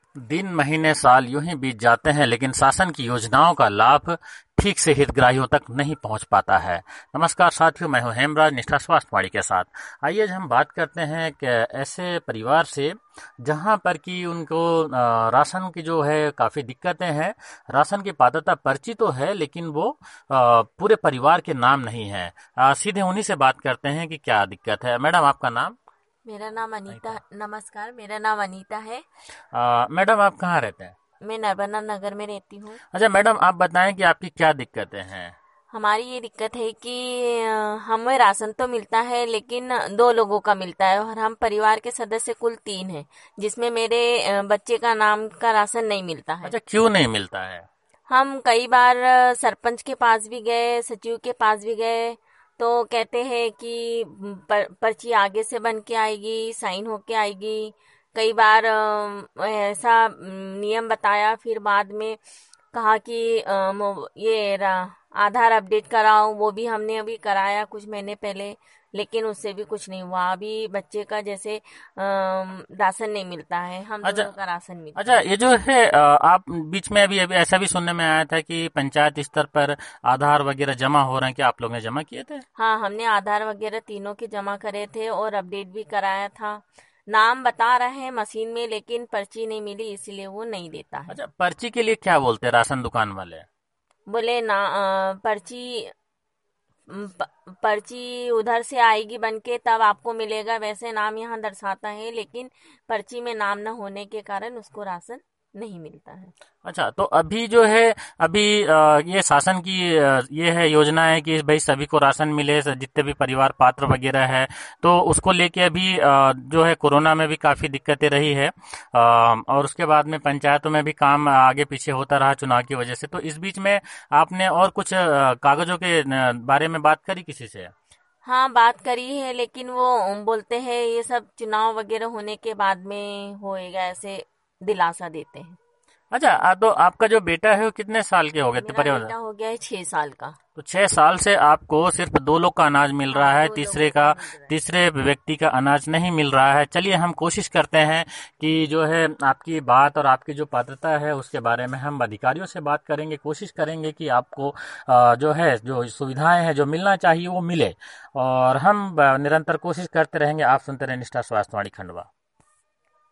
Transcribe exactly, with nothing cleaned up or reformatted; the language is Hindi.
दिन महीने साल यूं ही बीत जाते हैं लेकिन शासन की योजनाओं का लाभ ठीक से हितग्राहियों तक नहीं पहुंच पाता है। नमस्कार साथियों, मैं हूं हेमराज निष्ठा स्वास्थ्य वाणी के साथ। आइए आज हम बात करते हैं कि ऐसे परिवार से जहां पर कि उनको अ, राशन की जो है काफी दिक्कतें हैं। राशन की पात्रता पर्ची तो है लेकिन वो अ, पूरे परिवार के नाम नहीं है। अ, सीधे उन्हीं से बात करते हैं कि क्या दिक्कत है। मैडम, आपका नाम? मेरा नाम अनीता। नमस्कार, मेरा नाम अनीता है। अ, मैडम, आप कहाँ रहते हैं? मैं नर्मदा नगर में रहती हूँ। अच्छा मैडम, आप बताएं कि आपकी क्या दिक्कतें हैं। हमारी ये दिक्कत है कि अ, हमें राशन तो मिलता है लेकिन दो लोगों का मिलता है और हम परिवार के सदस्य कुल तीन हैं, जिसमें मेरे अ, बच्चे का नाम का राशन नहीं मिलता है। अच्छा, क्यों नहीं मिलता है? हम कई बार अ, सरपंच के पास भी गए, सचिव के पास भी गए, तो कहते हैं कि पर, पर्ची आगे से बन के आएगी, साइन होके आएगी। कई बार अ, ऐसा अम, नियम बताया, फिर बाद में कहा कि अ, मो- ये रा- आधार अपडेट कराओ। वो भी हमने अभी कराया कुछ महीने पहले, लेकिन उससे भी कुछ नहीं हुआ। अभी बच्चे का जैसे अम, राशन नहीं मिलता है, हम अच्छा। दोनों का राशन मिलता अच्छा, है। ये जो है अ, आप बीच में अभी अभी ऐसा भी सुनने में आया था कि पंचायत स्तर पर आधार वगैरह जमा हो रहे हैं, क्या आप लोग ने जमा किए थे? हाँ, हमने आधार वगैरह तीनों के जमा करे थे और अपडेट भी कराया था। नाम बता रहे हैं मशीन में, लेकिन पर्ची नहीं मिली, इसलिए वो नहीं देता है। अच्छा, पर्ची के लिए क्या बोलते हैं राशन दुकान वाले? बोले ना अ, पर्ची म, प- पर्ची उधर से आएगी बन के, तब आपको मिलेगा। वैसे नाम यहाँ दर्शाता है, लेकिन पर्ची में नाम न होने के कारण उसको राशन नहीं मिलता है। अच्छा, तो अभी जो है अभी अ, ये शासन की अ, ये है योजना है कि भाई सभी को राशन मिले, स- जितने भी परिवार पात्र वगैरह है। तो उसको लेके अभी अ, जो है कोरोना में भी काफी दिक्कतें रही है, अ, और उसके बाद में पंचायतों में भी काम आगे पीछे होता रहा चुनाव की वजह से। तो इस बीच में आपने और कुछ अ, कागजों के अ, बारे में बात करी किसी से? हाँ, बात करी है, लेकिन वो बोलते हैं ये सब चुनाव वगैरह होने के बाद में होएगा, ऐसे दिलासा देते हैं। अच्छा, आ, तो आपका जो बेटा है वो कितने साल के हो गए थे मेरा परिवार? बेटा हो गया है छह साल का। तो छह साल से आपको सिर्फ दो लोग का अनाज मिल रहा हाँ, है, दो लोगों तीसरे का का मिल रहा है। तीसरे व्यक्ति का अनाज नहीं मिल रहा है। चलिए हम कोशिश करते हैं कि जो है आपकी बात और आपकी जो पात्रता है उसके बारे में हम अधिकारियों से बात करेंगे, कोशिश करेंगे कि आपको अ, जो है जो सुविधाएं हैं जो मिलना चाहिए वो मिले। और हम अ, निरंतर कोशिश करते रहेंगे। आप सुनते रहे निष्ठा स्वास्थ्य वाणी खंडवा।